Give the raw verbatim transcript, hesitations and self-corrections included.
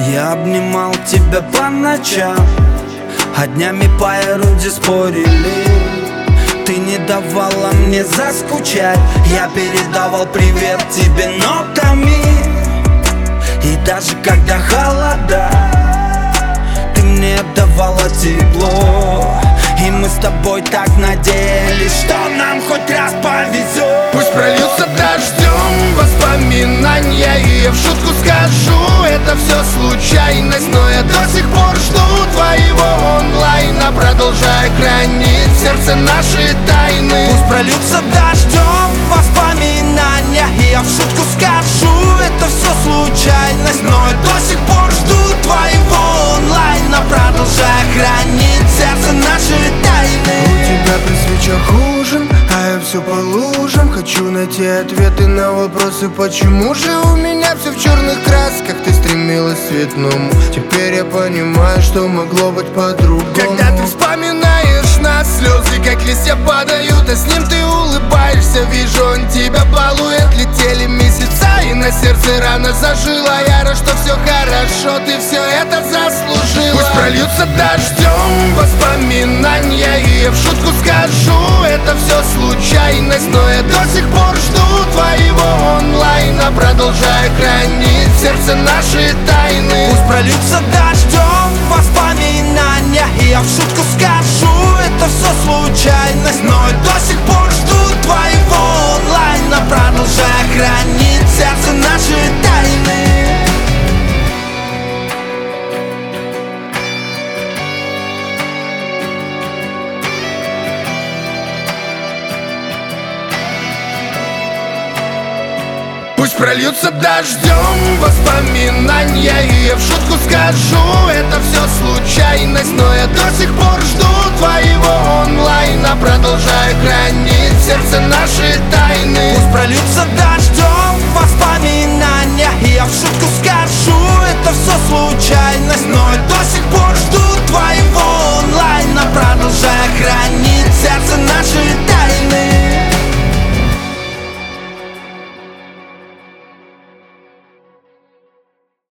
Я обнимал тебя по ночам, а днями по ерунде спорили. Ты не давала мне заскучать, я передавал привет тебе нотами. И даже когда холода, ты мне давала тепло. И мы с тобой так надеялись, что нам хоть раз повезет. Пусть прольются дождем воспоминания, и я в шутку скажу, это все случайность. Но я до сих пор жду твоего онлайна, продолжая хранить в сердце наши тайны. Пусть прольются дождем воспоминания, и я в шутку скажу, это все случайность. Но я до сих пор жду твоего онлайна, продолжая хранить в сердце наши тайны. У тебя при свечах ужин, а я все по лужам. Хочу найти ответы на вопросы, почему же у меня все в черных красках. Ты стремилась к цветному, теперь я понимаю, что могло быть по-другому. Когда ты вспоминаешь нас, слезы как листья падают, а с ним ты улыбаешься. Вижу, он тебя балует, летели месяца, и на сердце рано зажила. Я рад, что все хорошо, ты все это заслужила. Пусть прольются дождем воспоминания, и я в шутку скажу, это все случайность. Но я до сих пор жду твоего онлайна, продолжая хранить в сердце наши тайны. Пусть прольются дождем воспоминания, и я в шутку скажу, это все случайность. Но я до сих пор жду твоего онлайна, продолжая хранить в сердце наши тайны. Пусть прольются дождем воспоминания, и я в шутку скажу, это все случайность. Но я до сих пор жду твоего онлайна, продолжая хранить в сердце наши